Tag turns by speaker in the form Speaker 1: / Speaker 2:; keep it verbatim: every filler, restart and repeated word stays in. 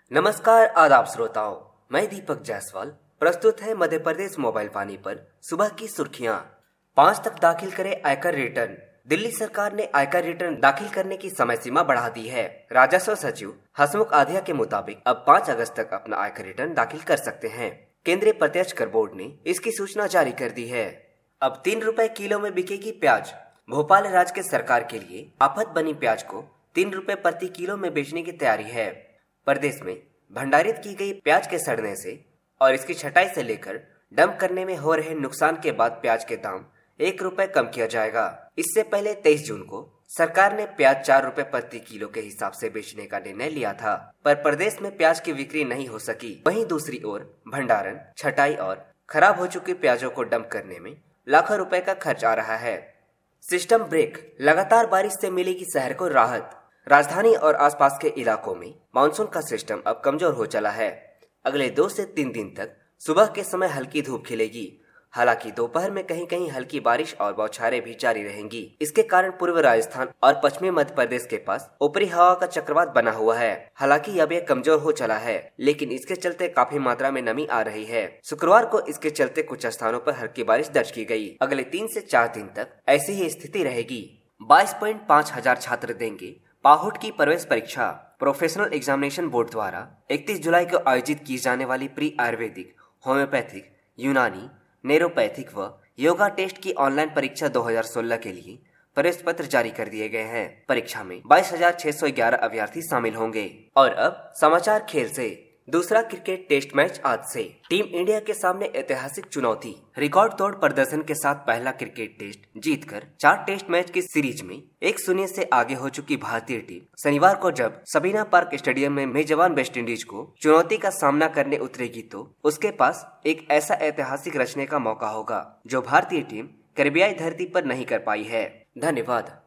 Speaker 1: नमस्कार आदाब श्रोताओं, मैं दीपक जायसवाल। प्रस्तुत है मध्य प्रदेश मोबाइल पानी पर सुबह की सुर्खियां। पाँच तक दाखिल करें आयकर रिटर्न। दिल्ली सरकार ने आयकर रिटर्न दाखिल करने की समय सीमा बढ़ा दी है। राजस्व सचिव हसमुख आधिया के मुताबिक अब पाँच अगस्त तक अपना आयकर रिटर्न दाखिल कर सकते हैं। केंद्रीय प्रत्यक्ष कर बोर्ड ने इसकी सूचना जारी कर दी है। अब तीन रुपए किलो में बिकेगी प्याज। भोपाल राज्य के सरकार के लिए आफत बनी प्याज को तीन रुपए प्रति किलो में बेचने की तैयारी है। प्रदेश में भंडारित की गई प्याज के सड़ने से और इसकी छटाई से लेकर डंप करने में हो रहे नुकसान के बाद प्याज के दाम एक रुपए कम किया जाएगा। इससे पहले तेईस जून को सरकार ने प्याज चार रुपए प्रति किलो के हिसाब से बेचने का निर्णय लिया था, पर प्रदेश में प्याज की बिक्री नहीं हो सकी। वहीं दूसरी ओर भंडारण, छटाई और खराब हो चुकी प्याजों को डंप करने में लाखों रुपए का खर्च आ रहा है। System break. लगातार बारिश से मिलेगी शहर को राहत। राजधानी और आसपास के इलाकों में मानसून का सिस्टम अब कमजोर हो चला है। अगले दो से तीन दिन तक सुबह के समय हल्की धूप खिलेगी। हालांकि दोपहर में कहीं कहीं हल्की बारिश और बौछारें भी जारी रहेंगी। इसके कारण पूर्व राजस्थान और पश्चिमी मध्य प्रदेश के पास ऊपरी हवा का चक्रवात बना हुआ है। हालांकि अब यह कमजोर हो चला है, लेकिन इसके चलते काफी मात्रा में नमी आ रही है। शुक्रवार को इसके चलते कुछ स्थानों पर हल्की बारिश दर्ज की गई। अगले तीन से चार दिन तक ऐसी ही स्थिति रहेगी। बाईस पॉइंट पाँच हजार छात्र देंगे पाहुट की प्रवेश परीक्षा। प्रोफेशनल एग्जामिनेशन बोर्ड द्वारा इकतीस जुलाई को आयोजित की जाने वाली प्री आयुर्वेदिक, होम्योपैथिक, यूनानी, नेरोपैथिक व योगा टेस्ट की ऑनलाइन परीक्षा दो हज़ार सोलह के लिए प्रवेश पत्र जारी कर दिए गए हैं। परीक्षा में बाईस हजार छह सौ ग्यारह अभ्यर्थी शामिल होंगे। और अब समाचार खेल से। दूसरा क्रिकेट टेस्ट मैच आज से। टीम इंडिया के सामने ऐतिहासिक चुनौती। रिकॉर्ड तोड़ प्रदर्शन के साथ पहला क्रिकेट टेस्ट जीतकर चार टेस्ट मैच की सीरीज में एक शून्य से आगे हो चुकी भारतीय टीम शनिवार को जब सबीना पार्क स्टेडियम में मेजबान वेस्टइंडीज को चुनौती का सामना करने उतरेगी तो उसके पास एक ऐसा ऐतिहासिक रचने का मौका होगा जो भारतीय टीम कैरिबियाई धरती पर नहीं कर पाई है। धन्यवाद।